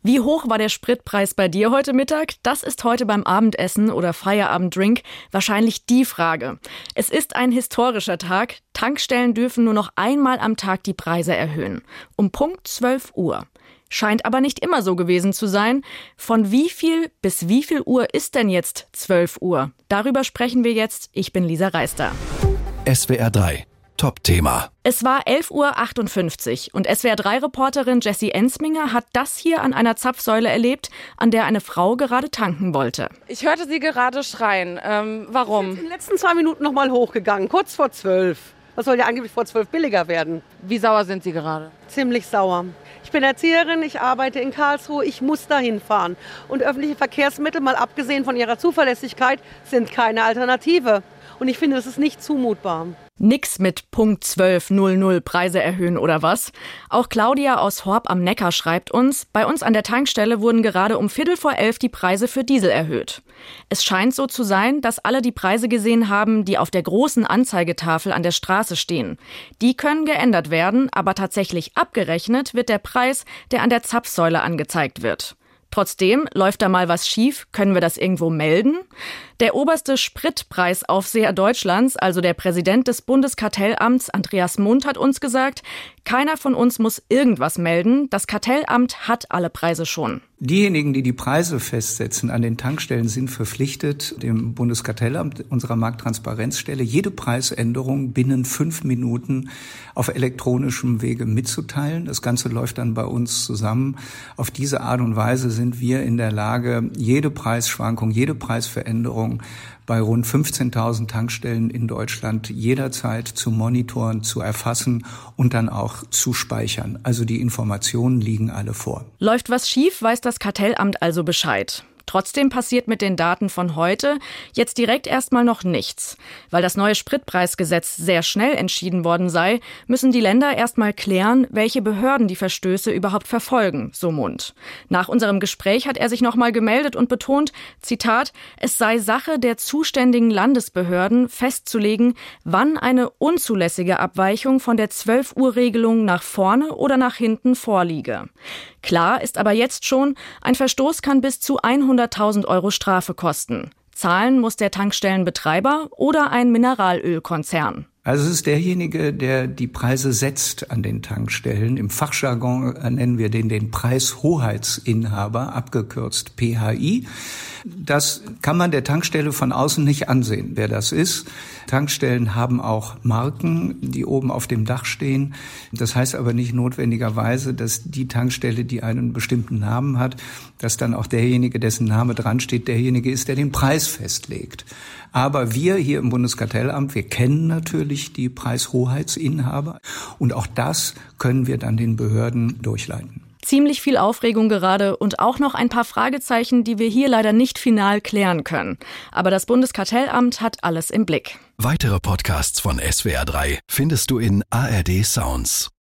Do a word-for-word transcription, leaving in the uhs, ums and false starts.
Wie hoch war der Spritpreis bei dir heute Mittag? Das ist heute beim Abendessen oder Feierabenddrink wahrscheinlich die Frage. Es ist ein historischer Tag. Tankstellen dürfen nur noch einmal am Tag die Preise erhöhen. Um Punkt zwölf Uhr. Scheint aber nicht immer so gewesen zu sein. Von wie viel bis wie viel Uhr ist denn jetzt zwölf Uhr? Darüber sprechen wir jetzt. Ich bin Lisa Reister. S W R drei. Top-Thema. Es war elf Uhr achtundfünfzig und S W R drei Reporterin Jessie Ensminger hat das hier an einer Zapfsäule erlebt, an der eine Frau gerade tanken wollte. Ich hörte sie gerade schreien. Ähm, warum? Ich bin in den letzten zwei Minuten noch mal hochgegangen, kurz vor zwölf. Was soll ja angeblich vor zwölf billiger werden? Wie sauer sind Sie gerade? Ziemlich sauer. Ich bin Erzieherin, ich arbeite in Karlsruhe, ich muss dahin fahren. Und öffentliche Verkehrsmittel, mal abgesehen von ihrer Zuverlässigkeit, sind keine Alternative. Und ich finde, das ist nicht zumutbar. Nix mit Punkt zwölf Uhr null null Preise erhöhen oder was? Auch Claudia aus Horb am Neckar schreibt uns, bei uns an der Tankstelle wurden gerade um Viertel vor elf die Preise für Diesel erhöht. Es scheint so zu sein, dass alle die Preise gesehen haben, die auf der großen Anzeigetafel an der Straße stehen. Die können geändert werden, aber tatsächlich abgerechnet wird der Preis, der an der Zapfsäule angezeigt wird. Trotzdem, läuft da mal was schief? Können wir das irgendwo melden? Der oberste Spritpreisaufseher Deutschlands, also der Präsident des Bundeskartellamts, Andreas Mund, hat uns gesagt, keiner von uns muss irgendwas melden. Das Kartellamt hat alle Preise schon. Diejenigen, die die Preise festsetzen an den Tankstellen, sind verpflichtet, dem Bundeskartellamt, unserer Markttransparenzstelle, jede Preisänderung binnen fünf Minuten auf elektronischem Wege mitzuteilen. Das Ganze läuft dann bei uns zusammen. Auf diese Art und Weise sind wir in der Lage, jede Preisschwankung, jede Preisveränderung bei rund fünfzehntausend Tankstellen in Deutschland jederzeit zu monitoren, zu erfassen und dann auch zu speichern. Also die Informationen liegen alle vor. Läuft was schief, weiß das Kartellamt also Bescheid. Trotzdem passiert mit den Daten von heute jetzt direkt erstmal noch nichts. Weil das neue Spritpreisgesetz sehr schnell entschieden worden sei, müssen die Länder erstmal klären, welche Behörden die Verstöße überhaupt verfolgen, so Mund. Nach unserem Gespräch hat er sich nochmal gemeldet und betont, Zitat, es sei Sache der zuständigen Landesbehörden festzulegen, wann eine unzulässige Abweichung von der zwölf Uhr Regelung nach vorne oder nach hinten vorliege. Klar ist aber jetzt schon, ein Verstoß kann bis zu hunderttausend Euro Strafe kosten. Zahlen muss der Tankstellenbetreiber oder ein Mineralölkonzern. Also es ist derjenige, der die Preise setzt an den Tankstellen. Im Fachjargon nennen wir den den Preishoheitsinhaber, abgekürzt P H I. Das kann man der Tankstelle von außen nicht ansehen, wer das ist. Tankstellen haben auch Marken, die oben auf dem Dach stehen. Das heißt aber nicht notwendigerweise, dass die Tankstelle, die einen bestimmten Namen hat, dass dann auch derjenige, dessen Name dran steht, derjenige ist, der den Preis festlegt. Aber wir hier im Bundeskartellamt, wir kennen natürlich die Preishoheitsinhaber und auch das können wir dann den Behörden durchleiten. Ziemlich viel Aufregung gerade und auch noch ein paar Fragezeichen, die wir hier leider nicht final klären können. Aber das Bundeskartellamt hat alles im Blick. Weitere Podcasts von S W R drei findest du in A R D Sounds.